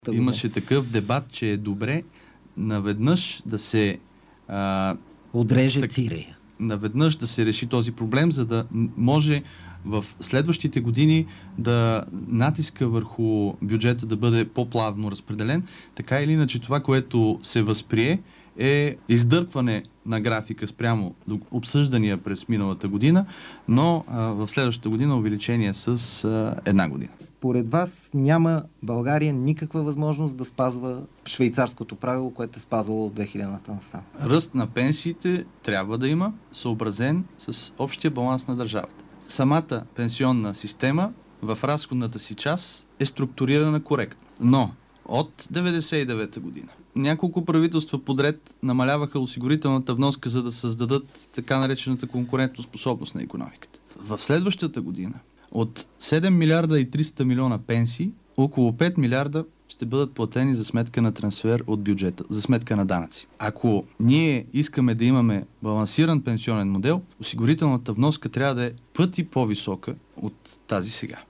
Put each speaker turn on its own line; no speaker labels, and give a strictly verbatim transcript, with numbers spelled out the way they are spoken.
Имаше такъв дебат, че е добре наведнъж да се а,
отреже
так,
цирея.
Наведнъж да се реши този проблем, за да може в следващите години да натиска върху бюджета да бъде по-плавно разпределен. Така или иначе това, което се възприе, е издърпване на графика спрямо обсъждания през миналата година, но а, в следващата година увеличение с а, една година.
Според вас няма България никаква възможност да спазва швейцарското правило, което е спазвало от две хилядната насам?
Ръст на пенсиите трябва да има, съобразен с общия баланс на държавата. Самата пенсионна система в разходната си част е структурирана коректно, но от деветдесет и девета година няколко правителства подред намаляваха осигурителната вноска, за да създадат така наречената конкурентоспособност на икономиката. В следващата година от седем милиарда и триста милиона пенсии, около пет милиарда ще бъдат платени за сметка на трансфер от бюджета, за сметка на данъци. Ако ние искаме да имаме балансиран пенсионен модел, осигурителната вноска трябва да е пъти по-висока от тази сега.